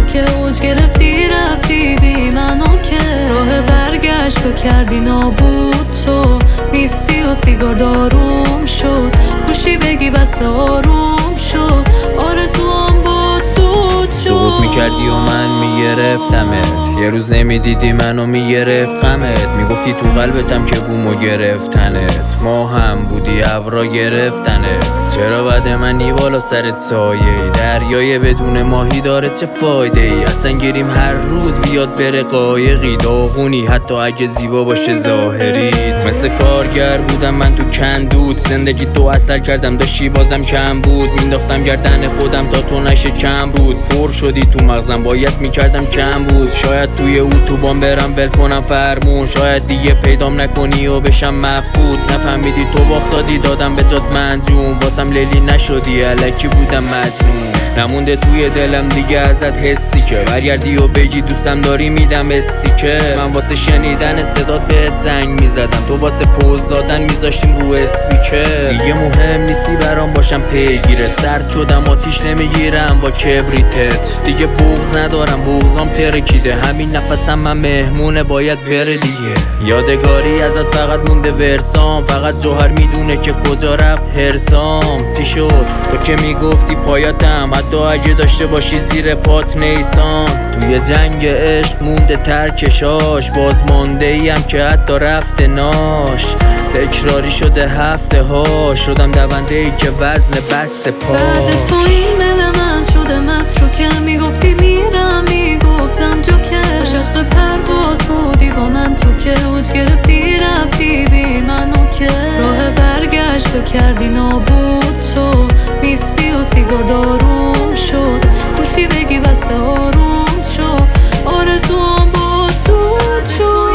که اوج گرفتی رفتی بی منو که راه برگشت تو کردی نابود تو نیستی و سیگار داروم شد گوشی بگی بس آروم شد آرزوام با دود شد سقوط میکردی و من میگرفتمت یه روز نمیدیدی منو میگرفت غمت میگفتی تو قلبتم که بومو گرفتنت ما هم بودی ابرا گرفتنت چرا بعد منی بالا سرت سایه ای دریای بدون ماهی داره چه فایده ای اصلا گیریم هر روز بیاد بره قایقی داغونی حتی اگه زیبا باشه ظاهریت مثل کارگر بودم من تو کندود زندگی تو اثر کردم داشتی بازم کم بود مینداختم گردن خودم تا تو نشه کم بود پر شدی تو مغزم باید میکردم کم بود شاید توی اتوبان برم ول کنم فرمون شاید دیگه پیدام نکنی و بشم مفقود نفهمیدی تو باخت دادی دادم به جات منجوم واسم لیلی نشدی الکی بودم مجنون نمونده توی دلم دیگه ازت حسی که برگردی و بگی دوستم داری میدم استیکر من واسه شنیدن صدات بهت زنگ میزدم تو واسه پوز دادن میذاشتیم رو اسپیکر دیگه مهم نیستی برام باشم پیگیرت سرد شدم آتیش نمیگیرم با کبریتت دیگه بغض ندارم بغضام ترکیده همین نفسم من مهمونه باید بره دیگه یادگاری ازت فقط مونده ورسام فقط جوهر میدونه که کجا رفت هرسام چی شد تو که میگفتی پایاتم حتی اگه داشته باشی زیر پات نیسان توی جنگ عشق مونده ترکشاش باز مانده ایم که حتی رفته ناش تکراری شده هفته ها شدم دونده ای که وزن بست پاش بعد تو این دل من شده مترو که میگفتی میرم میگفتم جو که عاشق پرواز بودی با من تو که اوج گرفتی رفتی بی منو که راه برگشت تو کردی نابود تو نیستی و سیگار داروم شد گوشی بگی بس آروم شد آرزوام با دود شد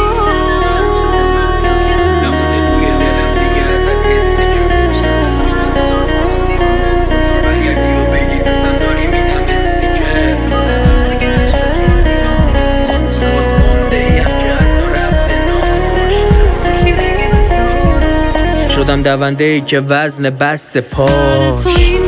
شدم دونده ای که وزن بست پاش بعد تو این